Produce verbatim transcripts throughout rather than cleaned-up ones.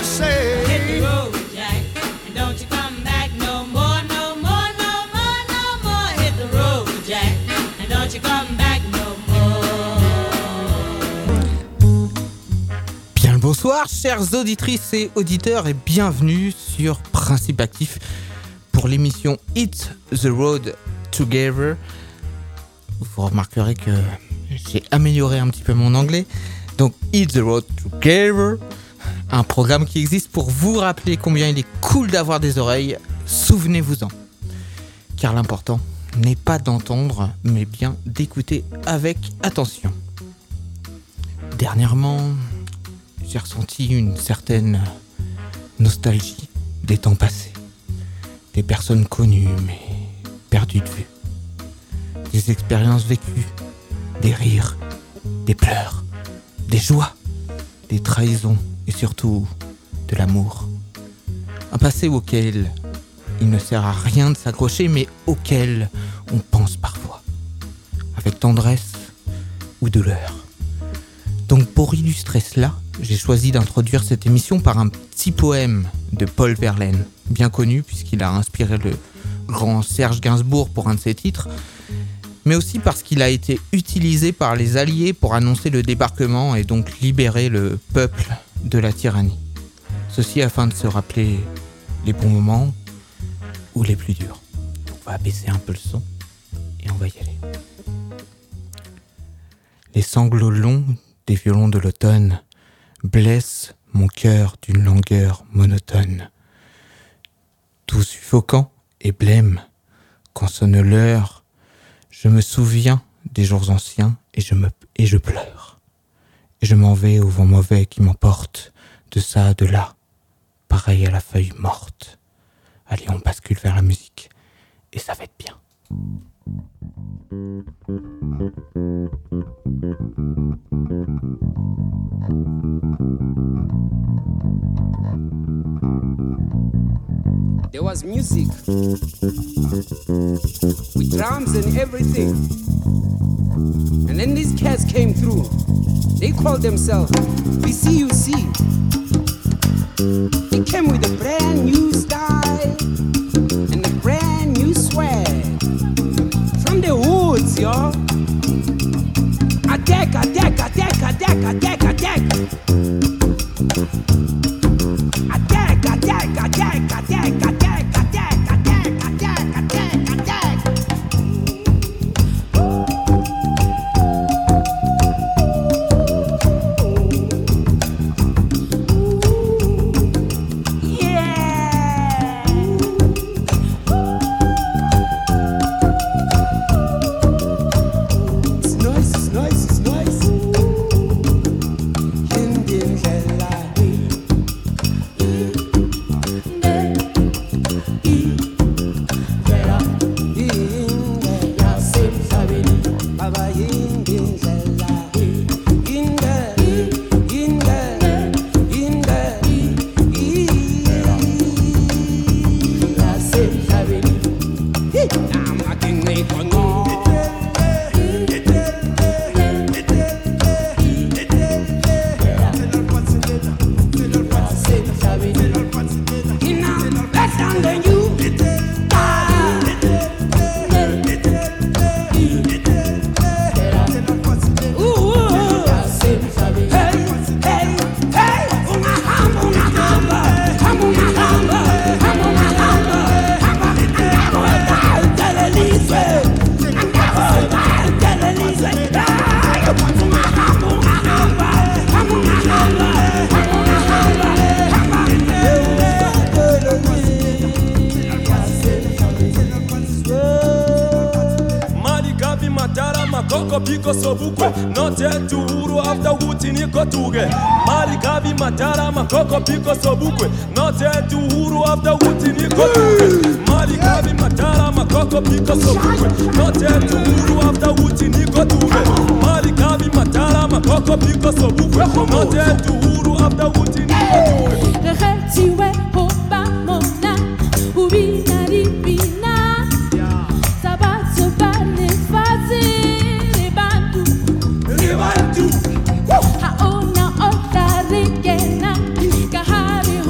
say. Hit the road, Jack, and don't you come back no more, no more, no more, no more. Hit the road, Jack, and don't you come back no more. Bien le bonsoir, chères auditrices et auditeurs, et bienvenue sur Principe Actif pour l'émission Hit the Road Together. Vous remarquerez que j'ai amélioré un petit peu mon anglais. Donc Hit the Road Together, un programme qui existe pour vous rappeler combien il est cool d'avoir des oreilles. Souvenez-vous-en. Car l'important n'est pas d'entendre, mais bien d'écouter avec attention. Dernièrement, j'ai ressenti une certaine nostalgie des temps passés. Des personnes connues, mais perdues de vue. Des expériences vécues, des rires, des pleurs, des joies, des trahisons et surtout de l'amour. Un passé auquel il ne sert à rien de s'accrocher, mais auquel on pense parfois, avec tendresse ou douleur. Donc pour illustrer cela, j'ai choisi d'introduire cette émission par un petit poème de Paul Verlaine, bien connu puisqu'il a inspiré le grand Serge Gainsbourg pour un de ses titres, mais aussi parce qu'il a été utilisé par les Alliés pour annoncer le débarquement et donc libérer le peuple de la tyrannie. Ceci afin de se rappeler les bons moments ou les plus durs. On va baisser un peu le son et on va y aller. Les sanglots longs des violons de l'automne blessent mon cœur d'une langueur monotone. Tout suffocant et blême, quand sonne l'heure, je me souviens des jours anciens et je, me, et je pleure. Et je m'en vais au vent mauvais qui m'emporte de ça à de là, pareil à la feuille morte. Allez, on bascule vers la musique et ça va être bien. There was music with drums and everything. And then these cats came through. They called themselves B C U C. They came with a brand new style and a brand new swag. From the woods, y'all. Attack, attack, attack, attack, attack, attack. Attack, attack, attack, attack, attack, attack, attack, attack, attack, attack. Yeah. It's nice, it's nice, it's nice. Indian Koko piko sobukwe Note tuhuru after wuti niko tuge Mali kavi matara makoko piko sobukwe Note tuhuru after wuti niko tuge Mali kavi matara makoko piko sobukwe Note tuhuru after wuti niko tuge Mali kavi matara makoko piko sobukwe Note tuhuru after wuti niko tuge Retiwe hoba mona Ubina ribina Sabato bane fazi Haona ota regena Kahari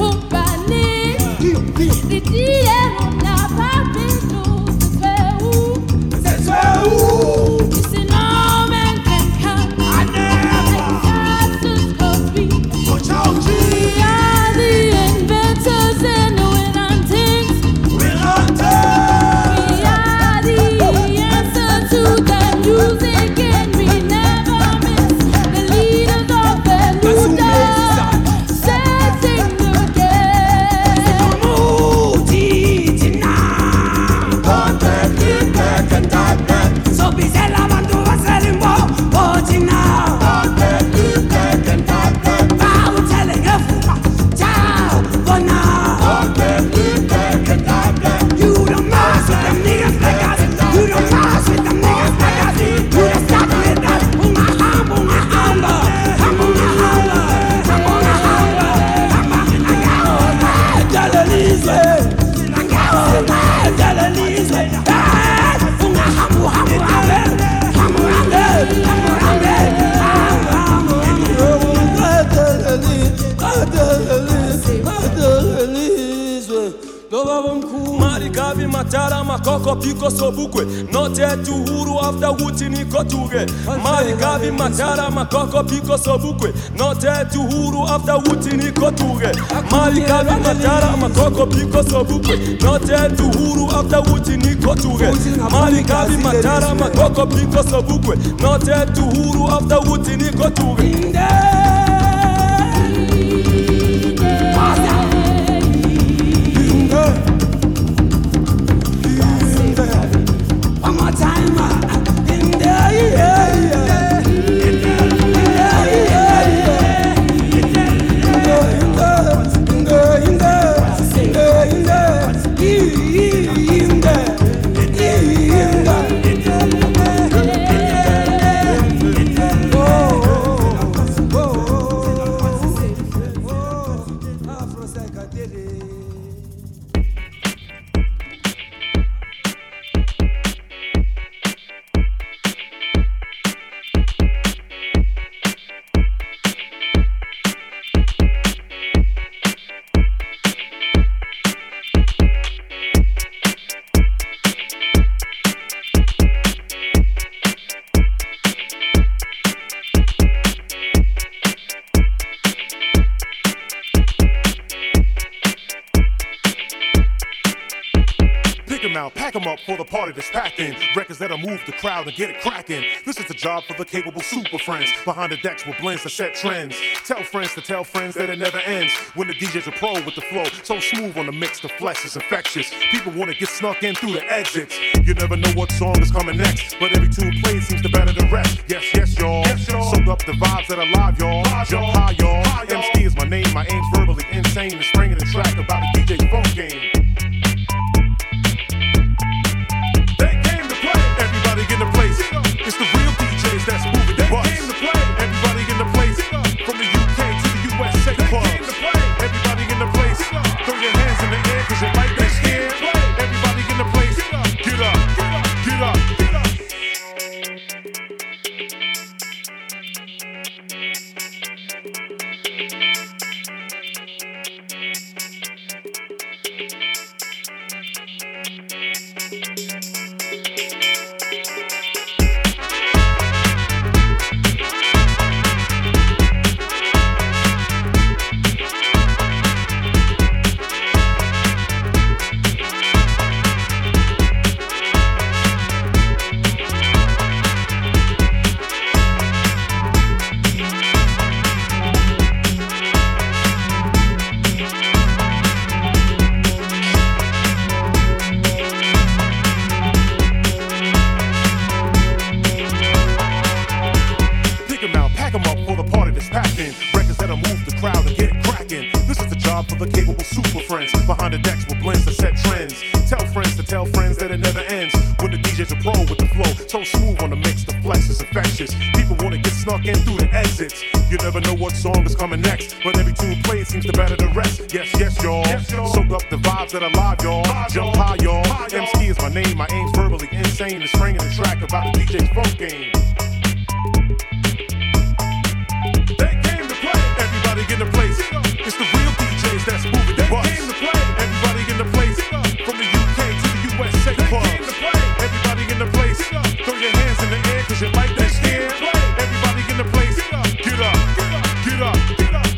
Marikavi matara makoko piko sobukwe note tuhuru after wuti niko tuge. Marikavi matara makoko piko sobukwe note tuhuru after wuti niko tuge. Marikavi matara makoko piko sobukwe note tuhuru after wuti niko tuge. Marikavi matara makoko piko sobukwe note tuhuru after wuti niko tuge. One more time, uh, in there, yeah, yeah. In there, yeah, yeah. In there, in there, in there, in there, in there, in there, Pack 'em up for the party that's packed in. Records that'll move the crowd and get it cracking. This is the job for the capable super friends. Behind the decks with blends to set trends. Tell friends to tell friends that it never ends. When the D J's a pro with the flow, so smooth on the mix, the flesh is infectious. People wanna get snuck in through the exits. You never know what song is coming next, but every tune played seems to better the rest. Yes, yes, y'all. Yes, y'all. Soak up the vibes that are live, y'all. Live, Jump y'all. high, y'all. High, y'all. M C is my name, my aim's verbally insane. The string of the track about the D J's phone game. In the place, it's the real D Js that's moving the bus. Everybody in the place, from the U K to the U S A clubs. Everybody in the place, throw your hands in the air 'cause you like that scared. Everybody in the place, get up, get up, get up. For the capable super friends behind the decks with blends to set trends. Tell friends to tell friends that it never ends. When the D J's a pro with the flow, so smooth on the mix, the flex is infectious. People wanna get snuck in through the exits. You never know what song is coming next, but every tune played seems to better the rest. Yes, yes, y'all. Yes, y'all. Soak up the vibes that are live, y'all. Live, Jump high, y'all. High, y'all. M C is my name, my aim's verbally insane. The string of the track about the D J's phone game. They came to play. Everybody in the place. It's the real D Js that's moving the bus. Everybody in the place, from the U K to the U S A clubs. Everybody in the place, throw your hands in the air 'cause you like that scared. Everybody in the place, get up, get up, get up.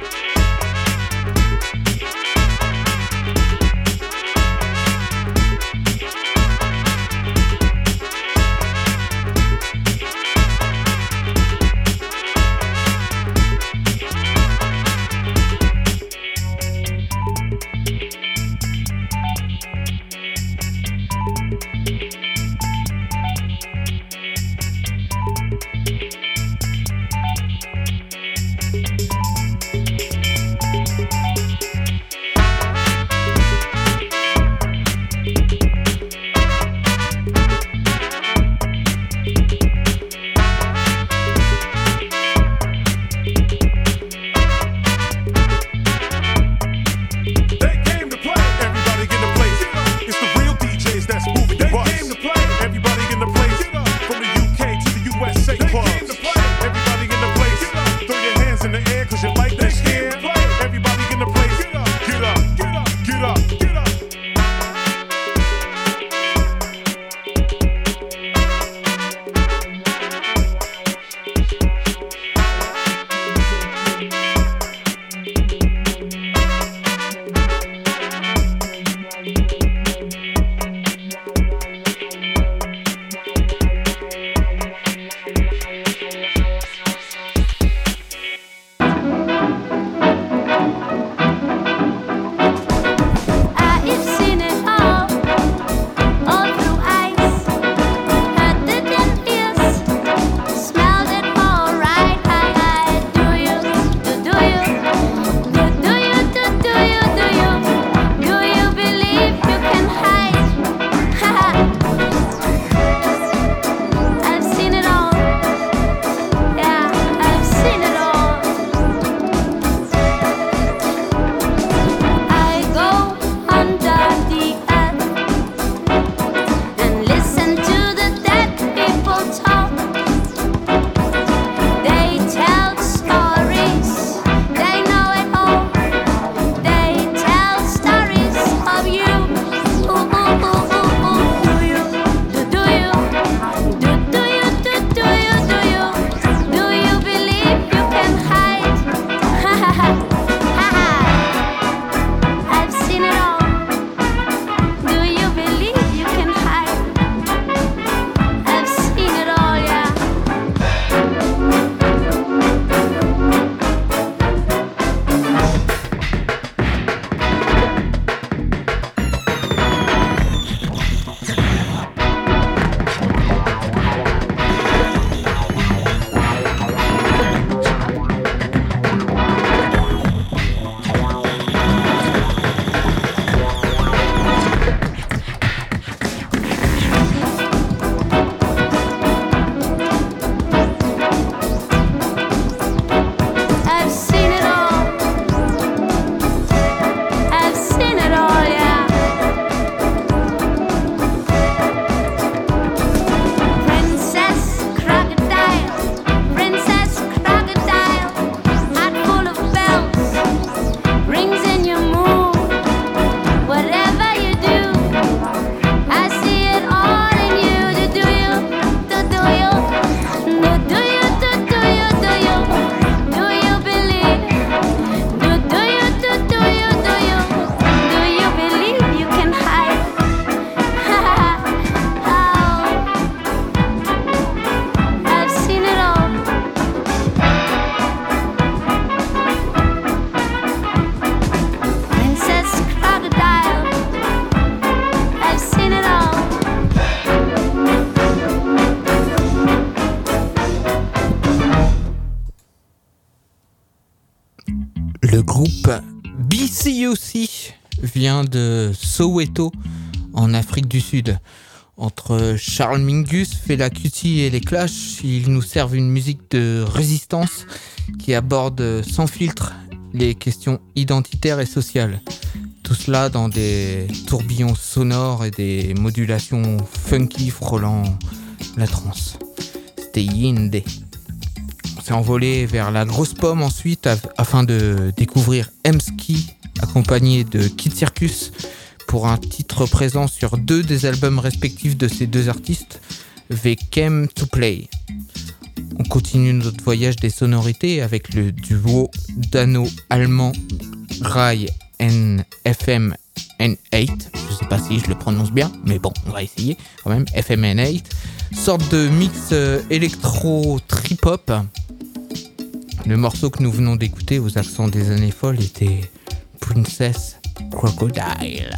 celle-ci vient de Soweto, en Afrique du Sud. Entre Charles Mingus, Fela Kuti et les Clash, ils nous servent une musique de résistance qui aborde sans filtre les questions identitaires et sociales. Tout cela dans des tourbillons sonores et des modulations funky frôlant la trance. C'était Yinde. On s'est envolé vers la grosse pomme ensuite af- afin de découvrir Emski accompagné de Kid Circus pour un titre présent sur deux des albums respectifs de ces deux artistes, They Came to Play. On continue notre voyage des sonorités avec le duo dano-allemand Rai N F M N huit. Je sais pas si je le prononce bien, mais bon, on va essayer quand même. F M N huit, sorte de mix euh, électro-trip-hop. Le morceau que nous venons d'écouter aux accents des années folles était Princess Crocodile.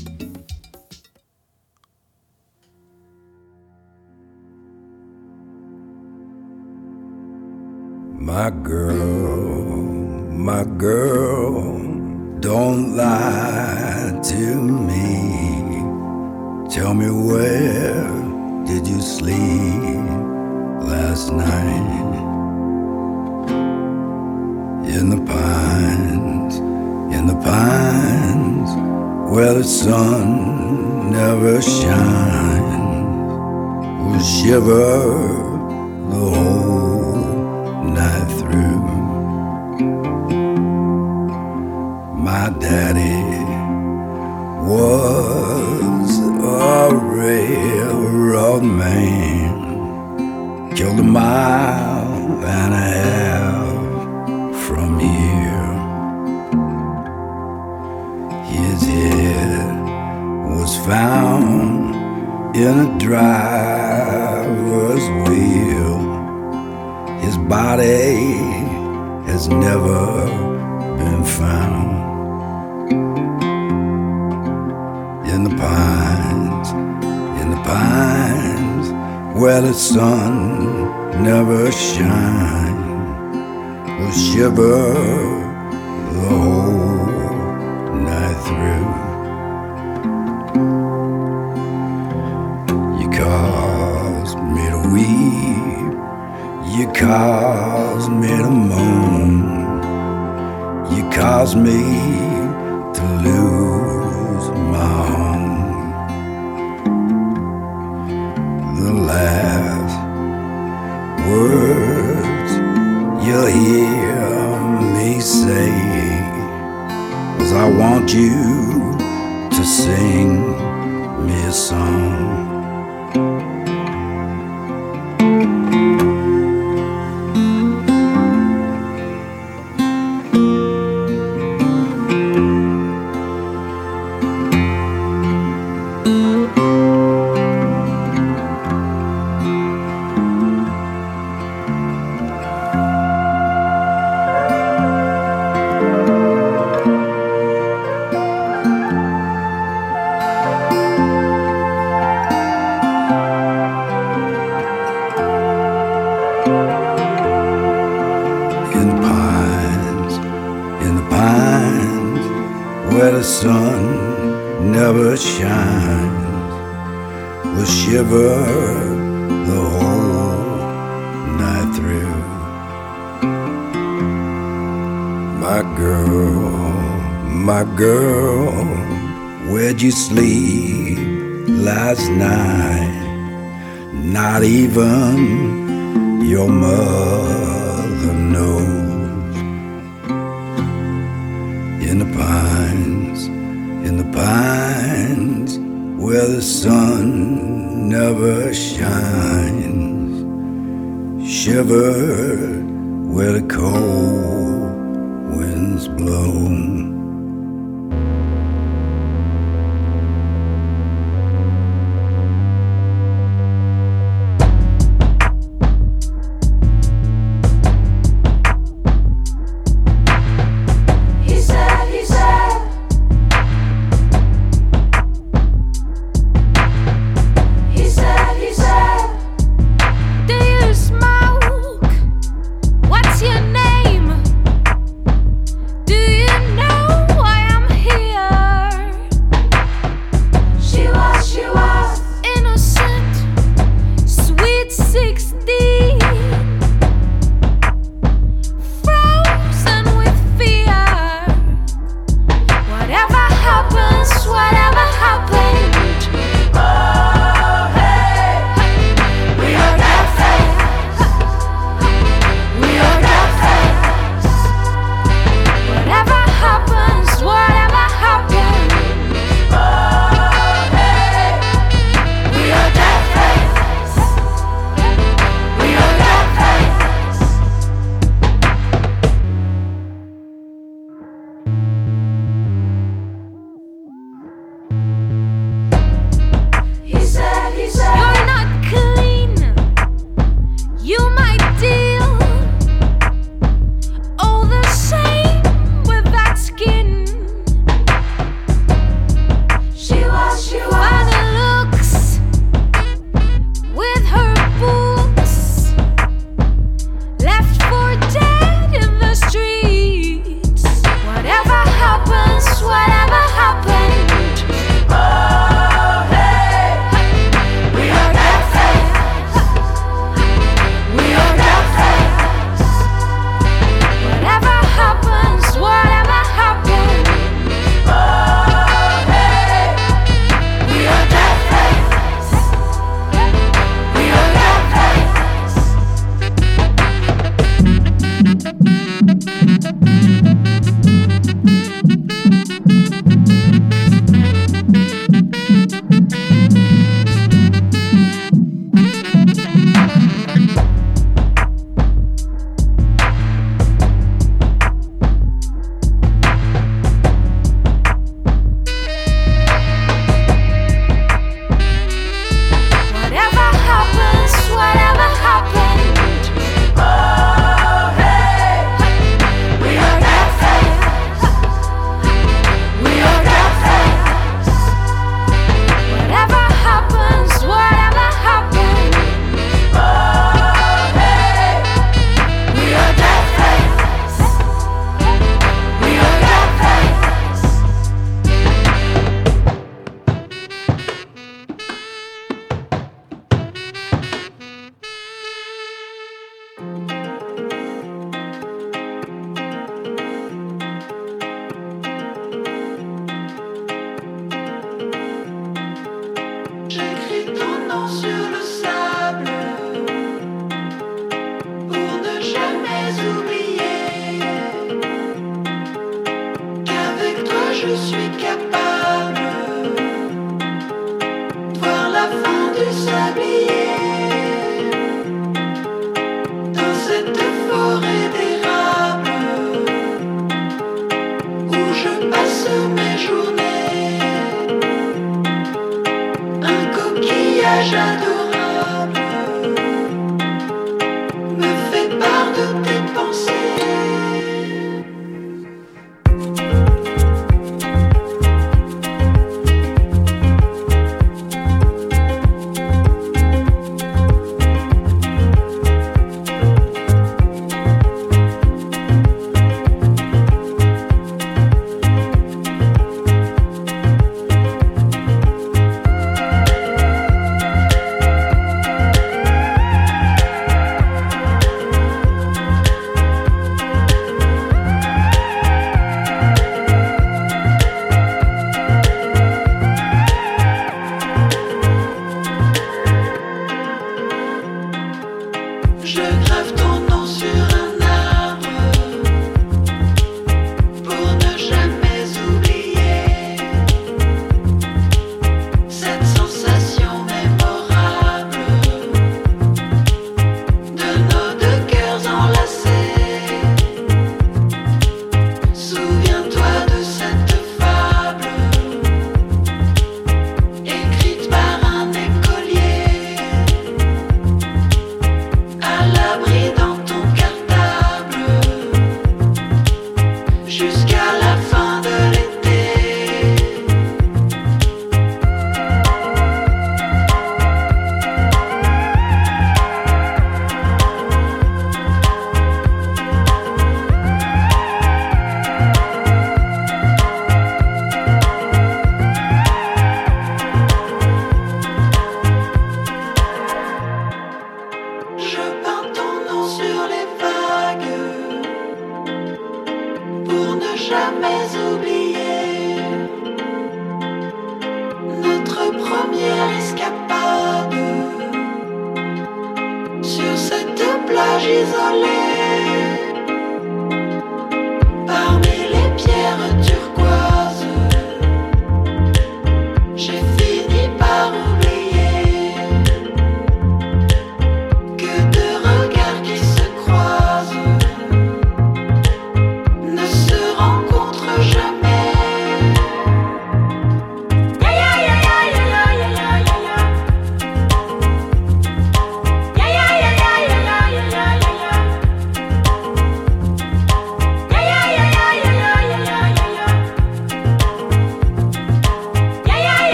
My girl, my girl, don't lie to me. Tell me, where did you sleep last night? In the pines, in the pines, where the sun never shines, we'll shiver the whole night through. My daddy was a railroad man, killed a mile and a half from here. His head was found in a driver's wheel. His body has never been found. In the pines, in the pines, where the sun never shines, we'll shiver the whole night through. You caused me to weep, you caused me to moan, you caused me to lose my home. The last words you'll hear me say was, I want you to sing me a song. You sleep last night, not even your mother knows. In the pines, in the pines, where the sun never shines, shiver where the cold winds blow. What's your name? Do you know?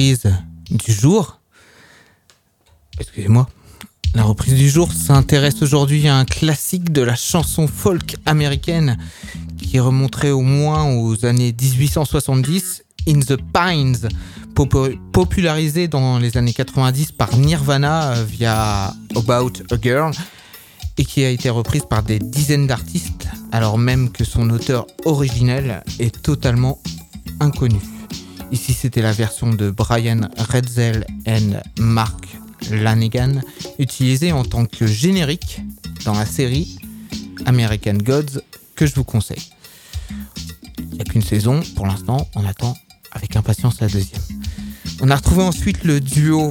reprise du jour. Excusez-moi. La reprise du jour s'intéresse aujourd'hui à un classique de la chanson folk américaine qui remonterait au moins aux années dix-huit cent soixante-dix, In the Pines, pop- popularisé dans les années quatre-vingt-dix par Nirvana via About a Girl, et qui a été reprise par des dizaines d'artistes, alors même que son auteur originel est totalement inconnu. Ici, c'était la version de Brian Redzel et Mark Lanegan, utilisée en tant que générique dans la série American Gods, que je vous conseille. Il n'y a qu'une saison, pour l'instant, on attend avec impatience la deuxième. On a retrouvé ensuite le duo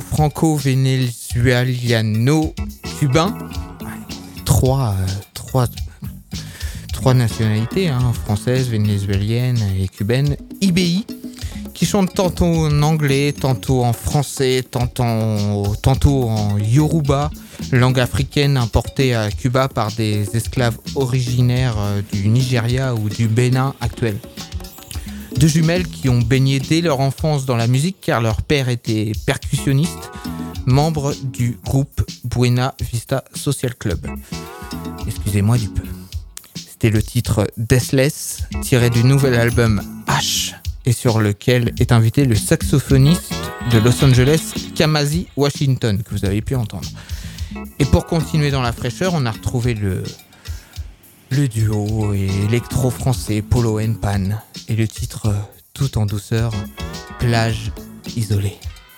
franco-vénézueliano-cubain, trois, euh, trois, trois nationalités, hein, française, vénézuélienne et cubaine, I B I, qui chante tantôt en anglais, tantôt en français, tantôt en, tantôt en yoruba, langue africaine importée à Cuba par des esclaves originaires du Nigeria ou du Bénin actuel. Deux jumelles qui ont baigné dès leur enfance dans la musique car leur père était percussionniste, membre du groupe Buena Vista Social Club. Excusez-moi du peu. C'était le titre Deathless, tiré du nouvel album H, et sur lequel est invité le saxophoniste de Los Angeles, Kamasi Washington, que vous avez pu entendre. Et pour continuer dans la fraîcheur, on a retrouvé le, le duo électro-français Polo and Pan, et le titre tout en douceur, Plage isolée.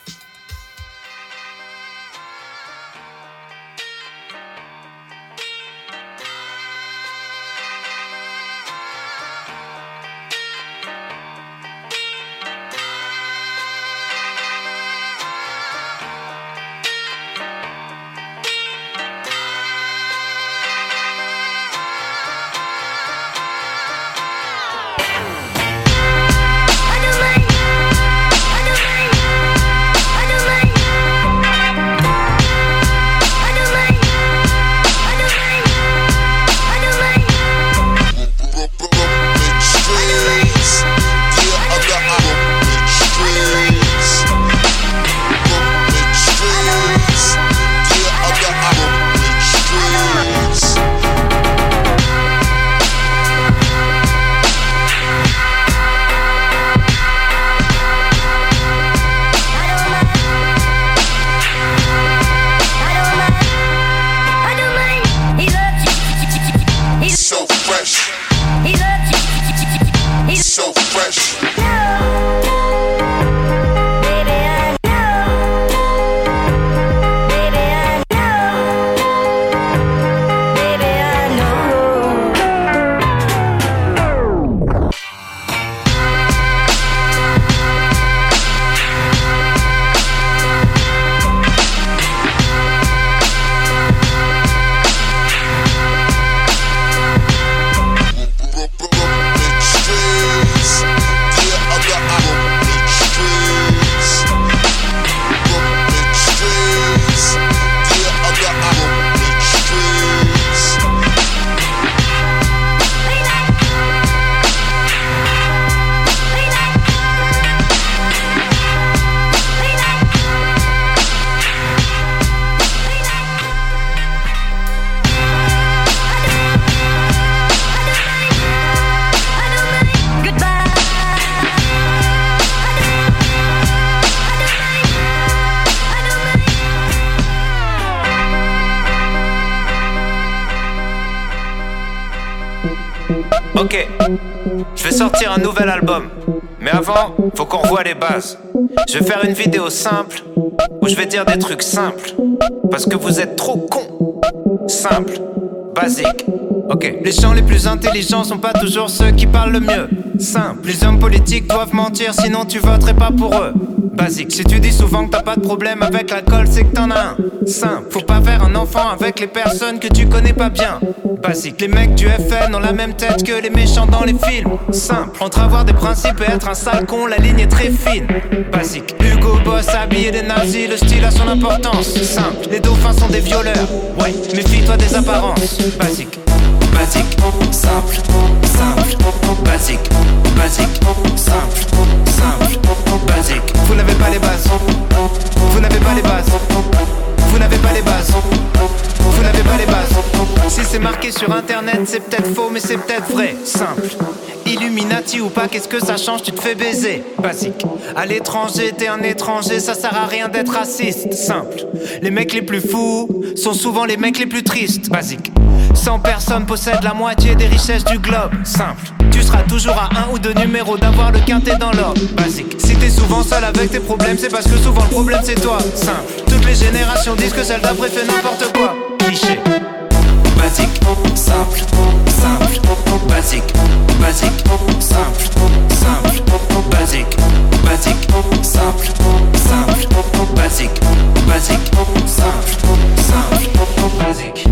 Ok, je vais sortir un nouvel album. Mais avant, faut qu'on revoie les bases. Je vais faire une vidéo simple où je vais dire des trucs simples. Parce que vous êtes trop cons. Simple, basique. Ok, les gens les plus intelligents sont pas toujours ceux qui parlent le mieux. Simple, les hommes politiques doivent mentir, sinon tu voterais pas pour eux. Basique, si tu dis souvent que t'as pas de problème avec l'alcool, c'est que t'en as un. Simple, faut pas faire un enfant avec les personnes que tu connais pas bien. Basique, les mecs du F N ont la même tête que les méchants dans les films. Simple, entre avoir des principes et être un sale con, la ligne est très fine. Basique, Hugo Boss habillé des nazis, le style a son importance. Simple, les dauphins sont des violeurs. Ouais, méfie-toi des apparences. Basique, basique, simple, simple, basique, basique, simple, simple, basique. Vous n'avez pas les bases. Vous n'avez pas les bases. Vous n'avez pas les bases. Vous n'avez pas les bases. Si c'est marqué sur internet, c'est peut-être faux, mais c'est peut-être vrai. Simple. Illuminati ou pas, qu'est-ce que ça change? Tu te fais baiser. Basique. À l'étranger, t'es un étranger, ça sert à rien d'être raciste. Simple. Les mecs les plus fous sont souvent les mecs les plus tristes. Basique. cent personnes possèdent la moitié des richesses du globe. Simple. Tu seras toujours à un ou deux numéros d'avoir le quintet dans l'ordre. Basique. Si t'es souvent seul avec tes problèmes, c'est parce que souvent le problème c'est toi. Simple. Toutes les générations disent que celle d'après fait n'importe quoi. Cliché. Basique, simple, simple, basique, basique, simple, simple, basique, basique, simple, simple, basique, basique, simple, simple, basique.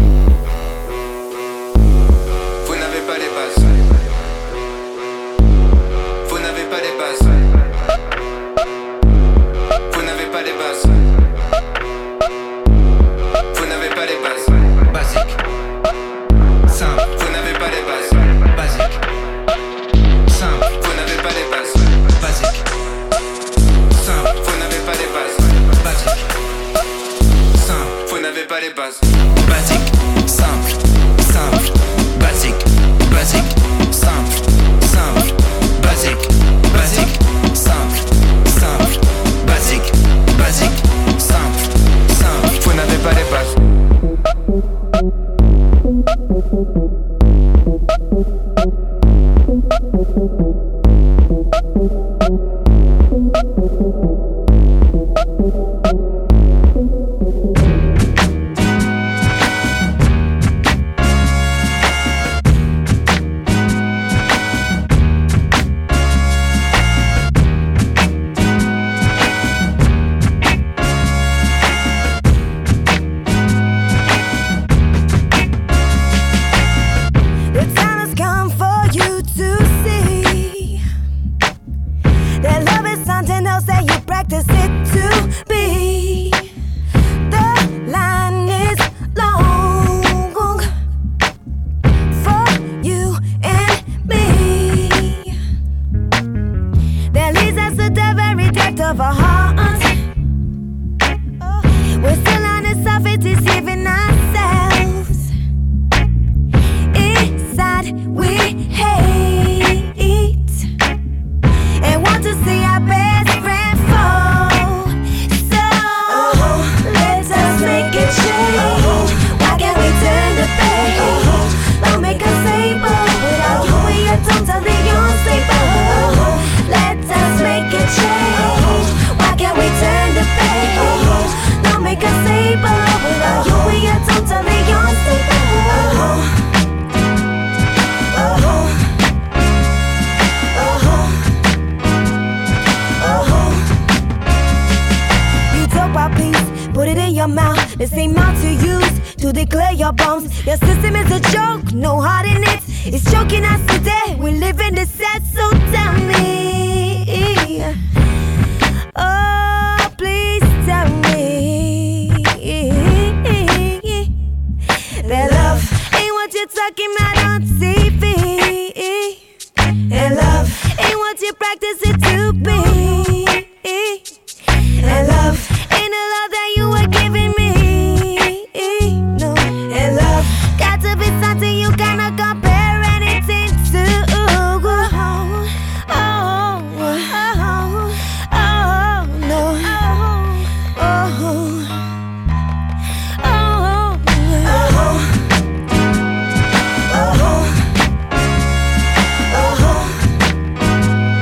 Vous n'avez pas les bases. Vous n'avez pas les bases. Vous n'avez pas les bases. Vous n'avez pas les bases. Basique. Simple. Vous n'avez pas les bases. Basique. Simple. Vous n'avez pas les bases. Basique. Simple. Vous n'avez pas les bases. Basique. Simple. Vous n'avez pas les bases. Basique. Simple. Simple. Basique. Basique. Simple. Simple. Basique. Basique. Simple. Simple. Basique. Basique. Simple. Simple. Vous n'avez pas les bases.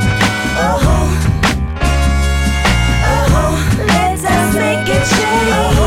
Let's make it change.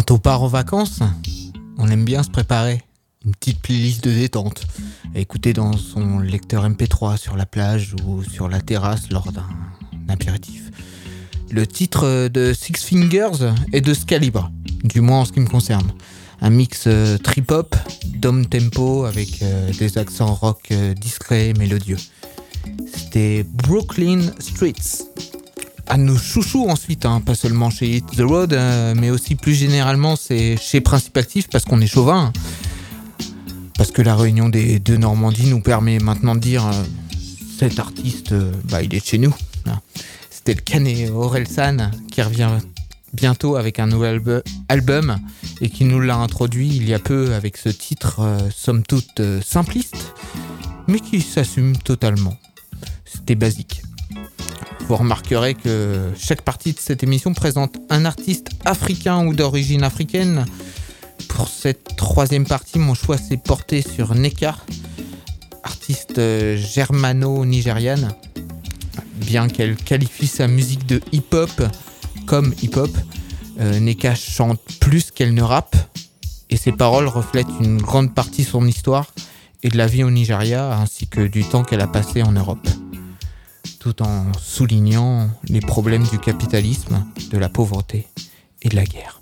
Quand on part en vacances, on aime bien se préparer une petite playlist de détente à écouter dans son lecteur M P trois sur la plage ou sur la terrasse lors d'un apéritif. Le titre de Six Fingers est de ce calibre, du moins en ce qui me concerne. Un mix euh, trip-hop, dom tempo avec euh, des accents rock euh, discrets et mélodieux. C'était Brooklyn Streets. À nos chouchous ensuite, hein, pas seulement chez Hit the Road, euh, mais aussi plus généralement c'est chez Principe Actif parce qu'on est chauvin. Hein. Parce que la réunion des deux Normandies nous permet maintenant de dire euh, cet artiste, euh, bah, il est de chez nous. Hein. C'était le Canet Orelsan qui revient bientôt avec un nouvel albu- album et qui nous l'a introduit il y a peu avec ce titre euh, somme toute euh, simpliste mais qui s'assume totalement. C'était basique. Vous remarquerez que chaque partie de cette émission présente un artiste africain ou d'origine africaine. Pour cette troisième partie, mon choix s'est porté sur Neka, artiste euh, germano-nigériane. Bien qu'elle qualifie sa musique de hip-hop comme hip-hop, euh, Neka chante plus qu'elle ne rappe et ses paroles reflètent une grande partie de son histoire et de la vie au Nigeria ainsi que du temps qu'elle a passé en Europe, tout en soulignant les problèmes du capitalisme, de la pauvreté et de la guerre.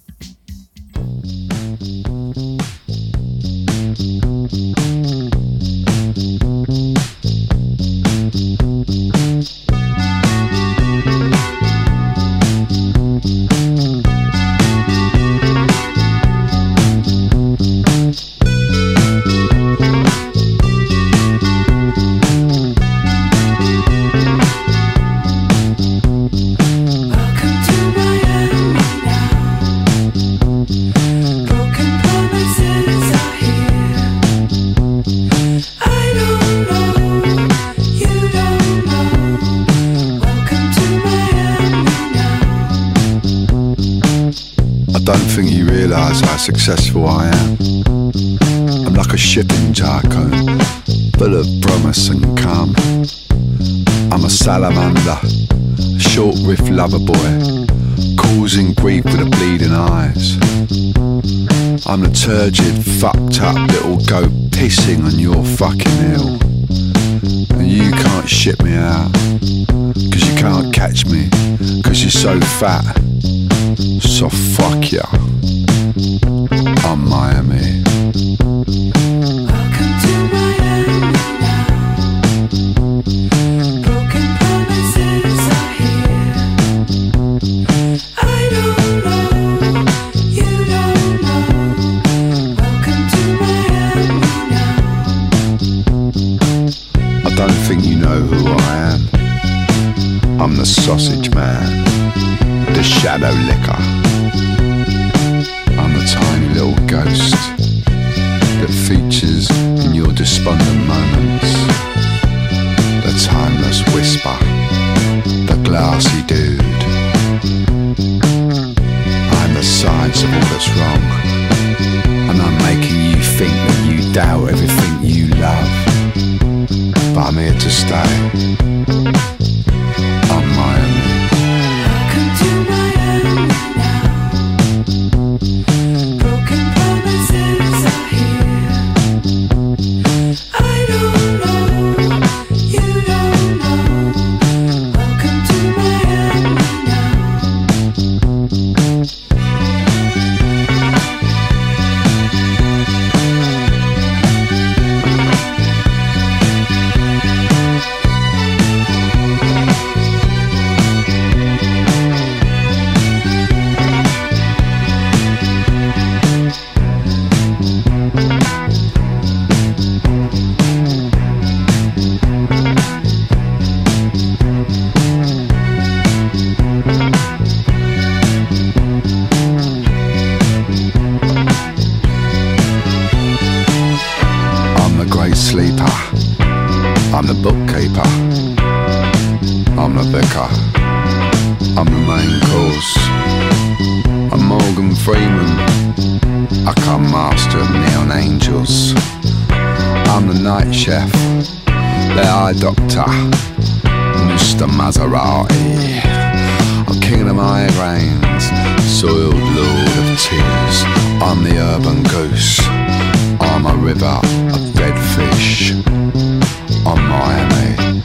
How successful I am. I'm like a shipping tycoon, full of promise and calm. I'm a salamander, a short riff lover boy, causing grief with the bleeding eyes. I'm the turgid, fucked up little goat pissing on your fucking hill. And you can't ship me out, cause you can't catch me, cause you're so fat. So fuck ya. I'm Miami. Welcome to Miami now. Broken promises are here. I don't know, you don't know. Welcome to Miami now. I don't think you know who I am. I'm the sausage man, the shadow licker. I'm the tiny little ghost that features in your despondent moments. The timeless whisper, the glassy dude. I'm the science of all that's wrong, and I'm making you think that you doubt everything you love. But I'm here to stay. I'm Miami. Welcome to Miami now. Broken promises are here. I don't know, you don't know. Welcome to Miami I'm the bookkeeper, I'm the vicar, I'm the main course. I'm Morgan Freeman, I come master of neon angels. I'm the night chef, the eye doctor, Mister Maserati. I'm king of the migraines, soiled lord of tears. without a dead fish on Miami.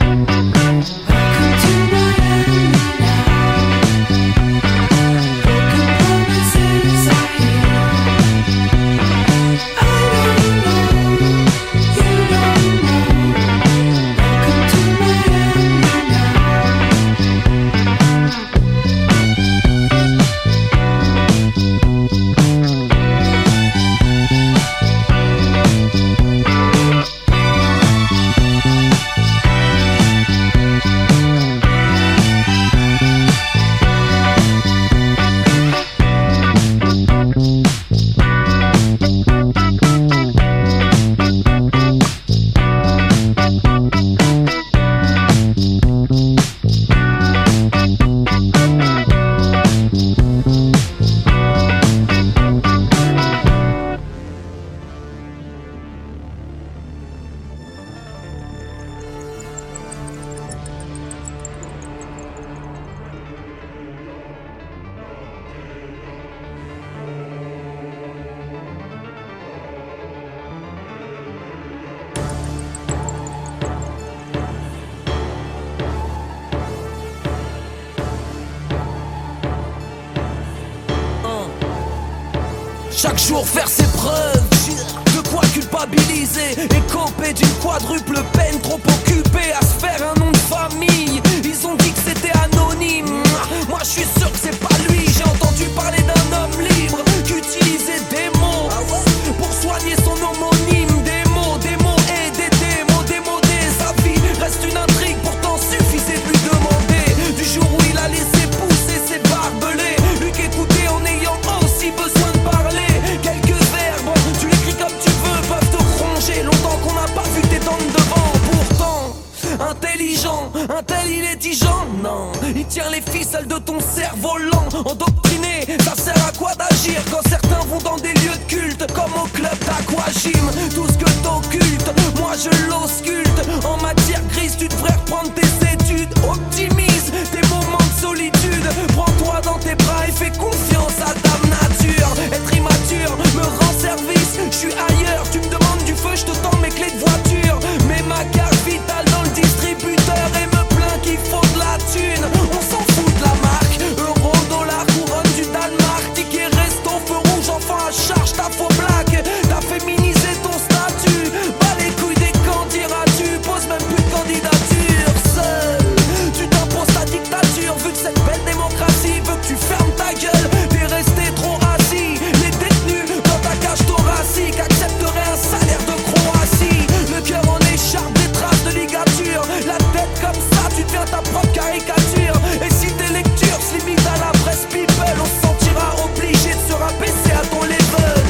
Chaque jour faire ses preuves, de quoi culpabiliser, écopé d'une quadruple peine, trop occupé à se faire un nom de famille. Ils ont dit que c'était anonyme, moi je suis sûr que c'est pas lui. J'ai entendu parler d'un homme libre qui utilisait des mots pour soigner son homonyme. Des mots, des mots et des démos, démodés. Sa vie reste une intrigue, pourtant suffisait de lui demander. Du jour où il a laissé pousser ses barbelés, lui qu'écouter en ayant aussi besoin de parler. Quelques verbes, tu l'écris comme tu veux, peuvent te ronger. Longtemps qu'on n'a pas vu tes dents de devant. Pourtant, intelligent, un tel il est tigeant. Non, il tient les ficelles de ton cerveau lent. Endoctriné, ça sert à quoi d'agir quand certains vont dans des lieux de culte, comme au club d'aquagym. Tout ce que t'occultes, moi je l'ausculte. En matière grise, tu devrais reprendre tes études. Optimise tes moments de solitude. Prends-toi dans tes bras et fais confiance à Dame Nature. Être immature me rend service, je suis ailleurs. Tu me demandes du feu, je te tends mes clés de voiture. Mets ma carte vitale dans le distributeur et me plains qu'il faut de la thune. On s'en fout de la marque, euro, dollar, couronne du Danemark. Ticket resto, feu rouge, enfant à charge, ta faux blague. T'as féminisé ton statut, bas les couilles des camps, diras-tu. Pose même plus de candidature, seul tu t'imposes ta dictature. Vu que cette belle démocratie veut que tu fermes ta gueule, t'es resté trop assis. Les détenus dans ta cage thoracique accepteraient un salaire de Croatie. Le cœur en écharpe, des traces de ligature. La tête comme ça, tu deviens ta propre caricature. Et si tes lectures se limitent à la presse people, on se sentira obligé de se rabaisser à ton level.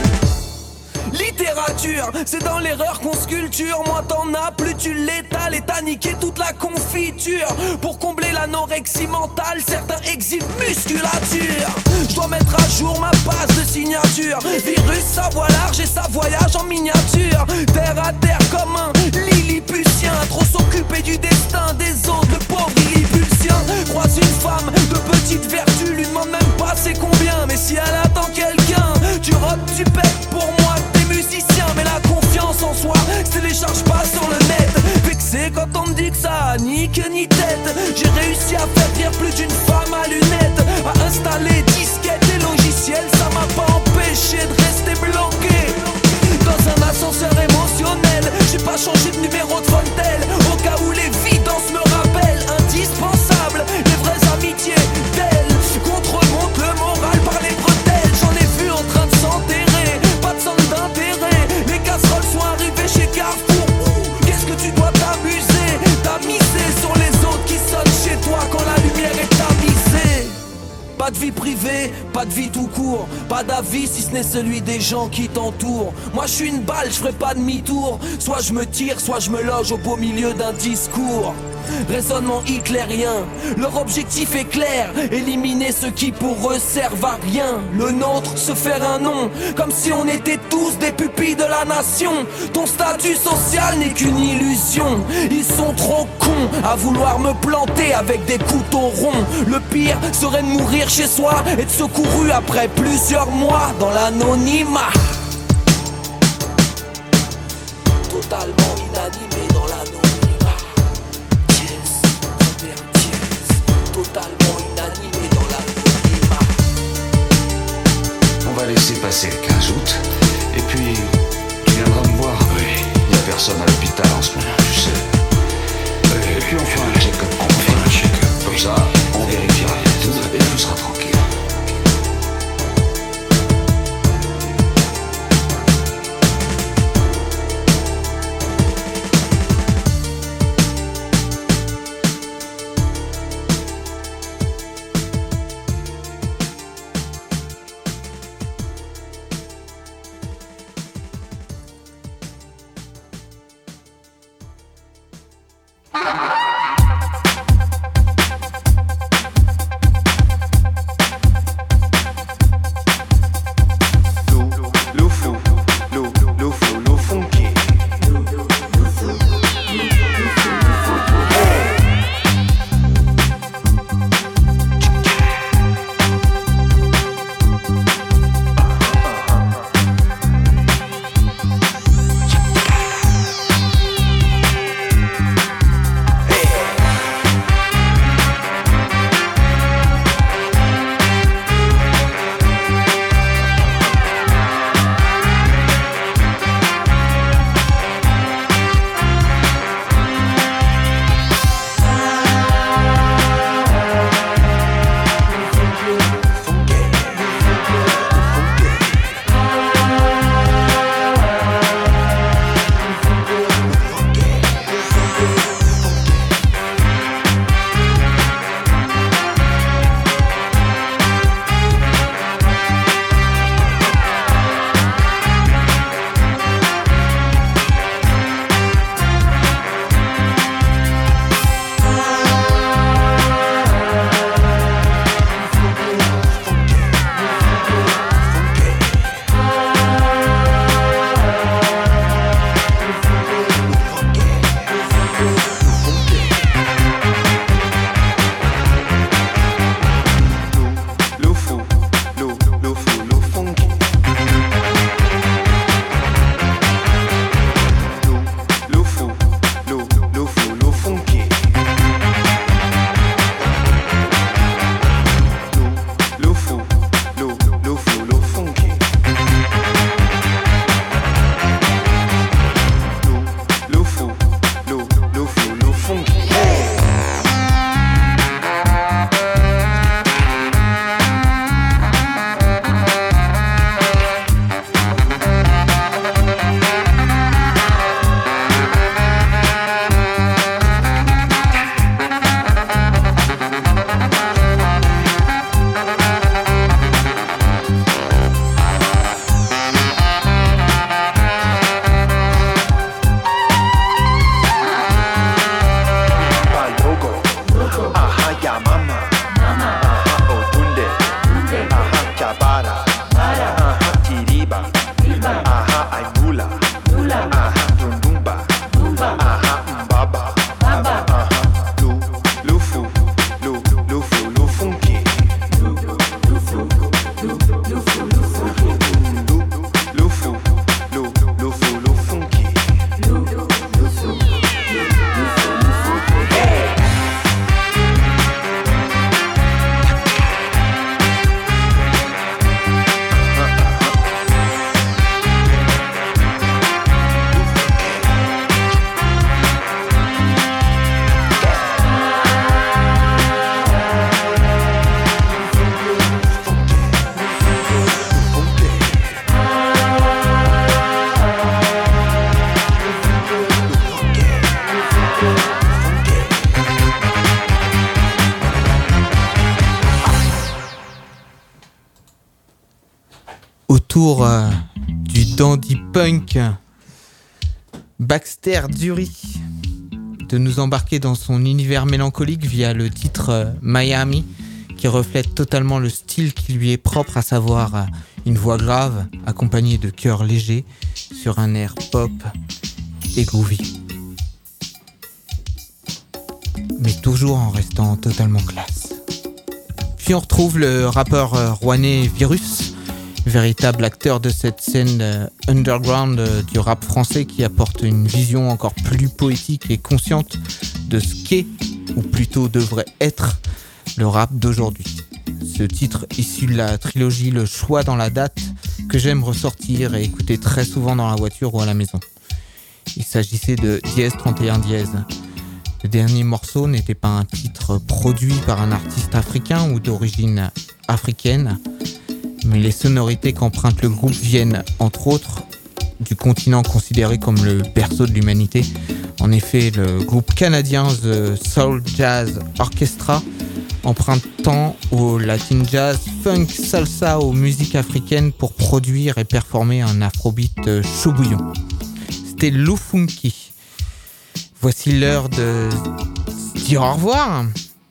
Littérature, c'est dans l'erreur qu'on sculpture. Moins t'en as, plus tu l'étales et t'as niqué toute la confiture. Pour combler l'anorexie mentale, certains exhibent musculature. Je dois mettre à jour ma base de signature. Virus, sa voie large et sa voyage en miniature. Terre à terre comme un lilliputien. Trop s'occuper du destin des autres, le pauvre illiputien. Croise une femme de petite vertu, lui demande même pas c'est combien. Mais si elle attend quelqu'un, tu robes, tu pètes. Pour moi t'es musicien, mais la confiance en soi se télécharge pas sur le net. Vexé quand on me dit que ça a ni queue ni tête. J'ai réussi à faire rire plus d'une femme à lunettes, à installer disquettes et logiciels. Ça m'a pas empêché de rester bloqué dans un ascenseur émotionnel. J'ai pas changé de numéro de Fontel, au cas où l'évidence me rappelle. Indispensable, les vraies amitiés telles contre-montent le moral par les bretelles. J'en ai vu en train de s'enterrer, pas de centre d'intérêt. Les casseroles sont arrivées chez Carrefour. Qu'est-ce que tu dois t'amuser, t'amuser sur les autres qui sonnent chez toi quand la lumière est tamisée. Pas de vie privée, pas de vie tout court, pas d'avis si ce n'est celui des gens qui t'entourent. Moi je suis une balle, je ferai pas demi-tour. Soit je me tire, soit je me loge au beau milieu d'un discours. Raisonnement hitlérien, leur objectif est clair, éliminer ceux qui pour eux servent à rien. Le nôtre, se faire un nom, comme si on était tous des pupilles de la nation. Ton statut social n'est qu'une illusion. Ils sont trop cons à vouloir me planter avec des couteaux ronds. Le pire serait de mourir chez soi et de secouru après plusieurs mois dans l'anonymat. totalement inanimé dans l'anonymat. Yes, trente et un yes, totalement inanimé dans l'anonymat. On va laisser passer le quinze août, et puis tu viendras me voir. Oui, il n'y a personne à l'hôpital en ce moment, tu sais. Et puis on fera un check-up. On fera un check-up. Comme ça, on vérifiera tout et tout sera tranquille. Autour euh, du dandy punk Baxter Dury de nous embarquer dans son univers mélancolique via le titre euh, Miami, qui reflète totalement le style qui lui est propre, à savoir euh, une voix grave accompagnée de chœurs légers sur un air pop et groovy, mais toujours en restant totalement classe. Puis on retrouve le rappeur euh, rouennais Virus, véritable acteur de cette scène euh, underground euh, du rap français qui apporte une vision encore plus poétique et consciente de ce qu'est, ou plutôt devrait être, le rap d'aujourd'hui. Ce titre issu de la trilogie Le Choix dans la date que j'aime ressortir et écouter très souvent dans la voiture ou à la maison. Il s'agissait de Dièse trente et un Dièse. Le dernier morceau n'était pas un titre produit par un artiste africain ou d'origine africaine, mais les sonorités qu'emprunte le groupe viennent, entre autres, du continent considéré comme le berceau de l'humanité. En effet, le groupe canadien The Soul Jazz Orchestra, empruntant au latin jazz, funk, salsa, aux musiques africaines pour produire et performer un afrobeat chaud bouillon. C'était Lou Funky. Voici l'heure de dire au revoir.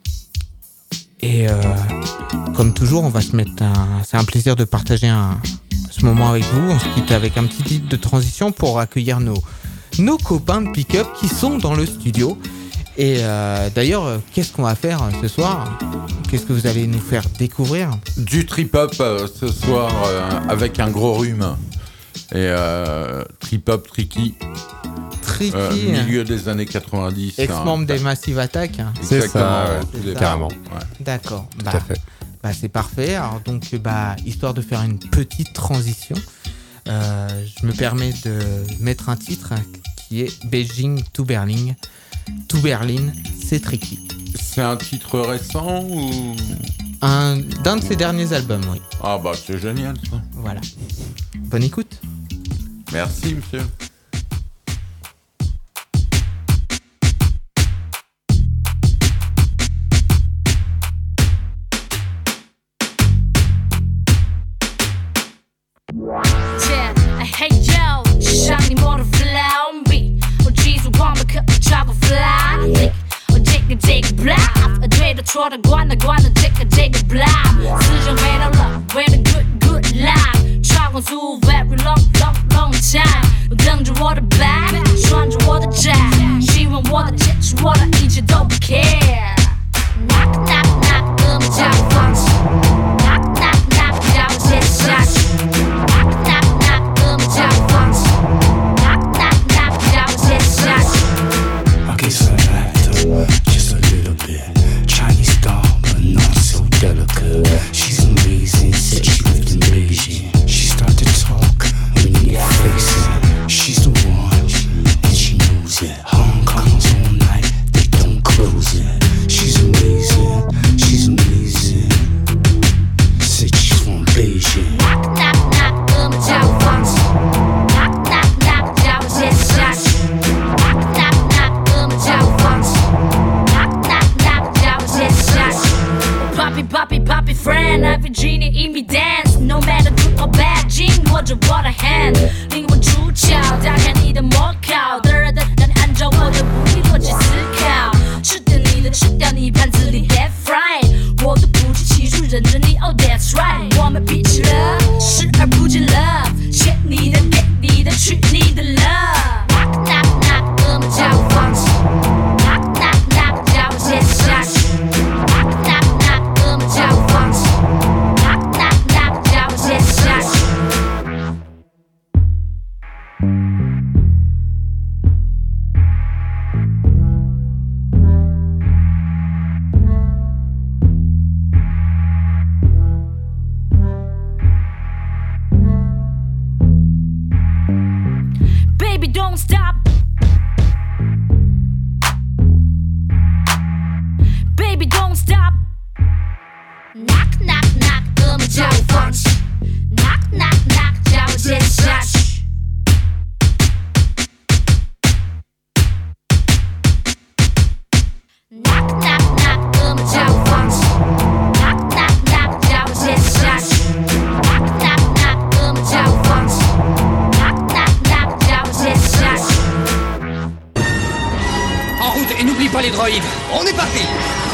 Et euh, comme toujours, on va se mettre un... c'est un plaisir de partager un... ce moment avec vous. On se quitte avec un petit titre de transition pour accueillir nos, nos copains de pick-up qui sont dans le studio. Et euh, d'ailleurs, qu'est-ce qu'on va faire ce soir ? Qu'est-ce que vous allez nous faire découvrir ? Du trip-hop euh, ce soir euh, avec un gros rhume. Et euh, trip-hop tricky. Tricky. Euh, milieu des années quatre-vingt-dix. Ex-membre hein. des Massive Attack. C'est ça, ouais, c'est ça. carrément. Ouais. D'accord. Tout Bah, à fait. Bah, c'est parfait. Alors, donc, bah, histoire de faire une petite transition, euh, je me permets de mettre un titre qui est Beijing to Berlin. To Berlin, c'est tricky. C'est un titre récent ou un, d'un de ses derniers albums, oui. Ah bah c'est génial ça. Voilà. Bonne écoute. Merci monsieur. Yeah, hey yo, shiny motor flow me. Oh Jesus, wanna cut the travel fly. Oh take a take black. A day to try to go on the go on the take a take black. Such a way to love, way to good good life. Travel to very long long long time. 等着我的 back， 穿着我的 jack， 希望我的坚持我的一切都不 care。 Knock knock knock， 哥们叫我放弃。Knock knock knock， 叫我接下去。Knock knock knock， 哥们叫我放弃。Knock knock knock， 叫我接下去。 I guess I acted just a little bit Chinese doll, but not so delicate. She's amazing, said she lived in Beijing. She started to talk, we need to face it. She's the one, and she knows it. Hong Kong's all night, they don't close it. She's amazing, she's amazing. Said she's from Beijing. Knock knock knock， 哥们叫我放弃。Knock knock knock， 叫我接下去。Knock knock knock， 哥们叫我放弃。Knock knock knock， 叫我接下去。Poppy poppy poppy friend， every genie in me dance。No matter good or bad， 紧握着我的 hand， 灵魂出窍，打开你的魔考，的人的让你按照我的武力逻辑思考，吃掉你的，吃掉你盘子里 dead fried， 我的不计其数认着你 ，Oh that's right， 我们比起了，视而不见 love， 欠你的给你的去你的 love，knock knock knock， 哥们叫我放弃 ，knock knock knock， 叫我接下去 ，knock knock knock， 哥们叫我放弃 ，knock knock knock， 叫我接下去。Baby, don't stop. Baby, don't stop. Knock, knock, knock， 哥们叫我放弃。Knock, knock, knock， 叫我接下去。Knock, knock, knock， 哥们叫我放弃。Knock, knock, knock， 叫我接下去。Knock, knock, knock， 哥们叫我放弃。Knock, knock, knock， 叫我接下去。 En route et n'oublie pas les droïdes. On est parti.